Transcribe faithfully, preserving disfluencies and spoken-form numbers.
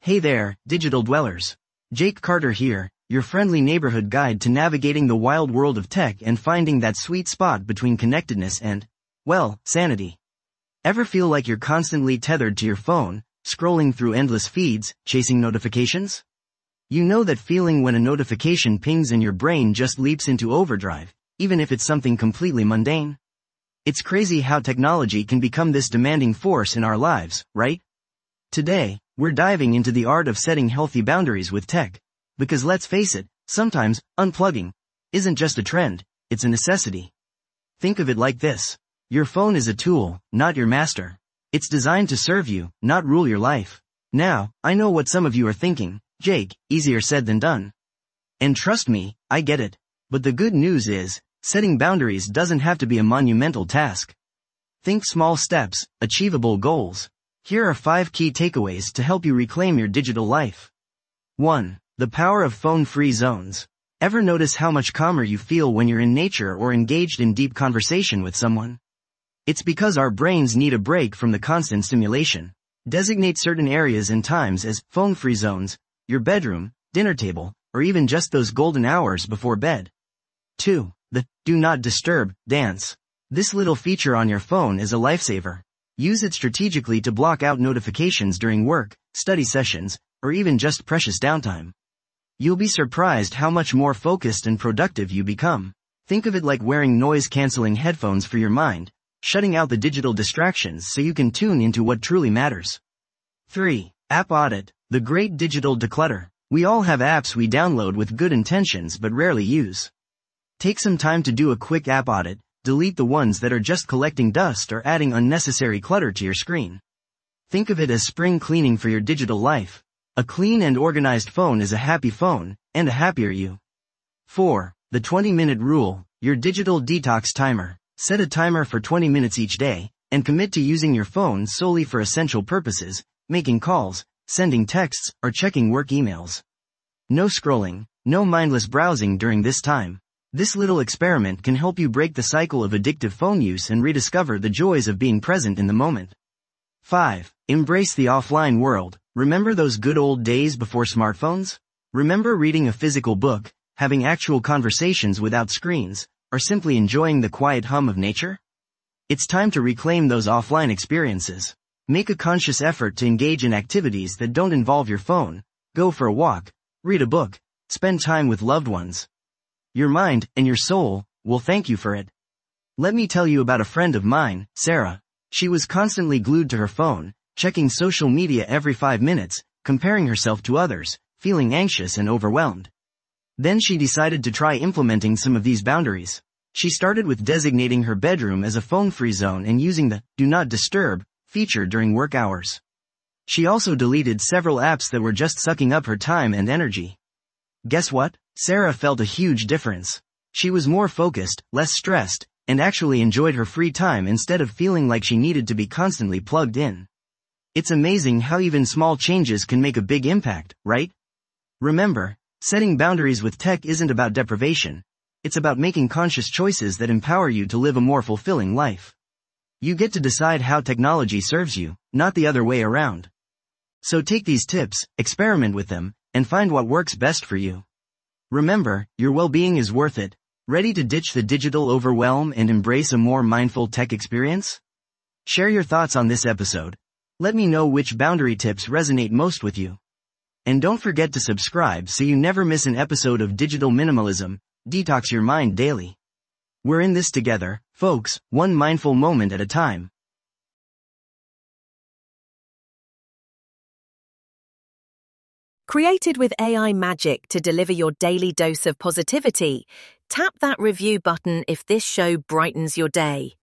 Hey there, digital dwellers. Jake Carter here, your friendly neighborhood guide to navigating the wild world of tech and finding that sweet spot between connectedness and, well, sanity. Ever feel like you're constantly tethered to your phone, scrolling through endless feeds, chasing notifications? You know that feeling when a notification pings and your brain just leaps into overdrive, even if it's something completely mundane? It's crazy how technology can become this demanding force in our lives, right? Today, we're diving into the art of setting healthy boundaries with tech. Because let's face it, sometimes, unplugging isn't just a trend, it's a necessity. Think of it like this. Your phone is a tool, not your master. It's designed to serve you, not rule your life. Now, I know what some of you are thinking. Jake, easier said than done. And trust me, I get it. But the good news is, setting boundaries doesn't have to be a monumental task. Think small steps, achievable goals. Here are five key takeaways to help you reclaim your digital life. one. The power of phone-free zones. Ever notice how much calmer you feel when you're in nature or engaged in deep conversation with someone? It's because our brains need a break from the constant stimulation. Designate certain areas and times as phone-free zones, your bedroom, dinner table, or even just those golden hours before bed. two. The Do Not Disturb dance. This little feature on your phone is a lifesaver. Use it strategically to block out notifications during work, study sessions, or even just precious downtime. You'll be surprised how much more focused and productive you become. Think of it like wearing noise-canceling headphones for your mind, shutting out the digital distractions so you can tune into what truly matters. three. App Audit, the great digital declutter. We all have apps we download with good intentions but rarely use. Take some time to do a quick app audit. Delete the ones that are just collecting dust or adding unnecessary clutter to your screen. Think of it as spring cleaning for your digital life. A clean and organized phone is a happy phone, and a happier you. four. The twenty-minute rule, your digital detox timer. Set a timer for twenty minutes each day, and commit to using your phone solely for essential purposes, making calls, sending texts, or checking work emails. No scrolling, no mindless browsing during this time. This little experiment can help you break the cycle of addictive phone use and rediscover the joys of being present in the moment. five. Embrace the offline world. Remember those good old days before smartphones? Remember reading a physical book, having actual conversations without screens, or simply enjoying the quiet hum of nature? It's time to reclaim those offline experiences. Make a conscious effort to engage in activities that don't involve your phone. Go for a walk, read a book, spend time with loved ones. Your mind, and your soul, will thank you for it. Let me tell you about a friend of mine, Sarah. She was constantly glued to her phone, checking social media every five minutes, comparing herself to others, feeling anxious and overwhelmed. Then she decided to try implementing some of these boundaries. She started with designating her bedroom as a phone-free zone and using the Do Not Disturb feature during work hours. She also deleted several apps that were just sucking up her time and energy. Guess what? Sarah felt a huge difference. She was more focused, less stressed, and actually enjoyed her free time instead of feeling like she needed to be constantly plugged in. It's amazing how even small changes can make a big impact, right? Remember, setting boundaries with tech isn't about deprivation. It's about making conscious choices that empower you to live a more fulfilling life. You get to decide how technology serves you, not the other way around. So take these tips, experiment with them, and find what works best for you. Remember, your well-being is worth it. Ready to ditch the digital overwhelm and embrace a more mindful tech experience? Share your thoughts on this episode. Let me know which boundary tips resonate most with you. And don't forget to subscribe so you never miss an episode of Digital Minimalism. Detox your mind daily. We're in this together, folks, one mindful moment at a time. Created with A I magic to deliver your daily dose of positivity, tap that review button if this show brightens your day.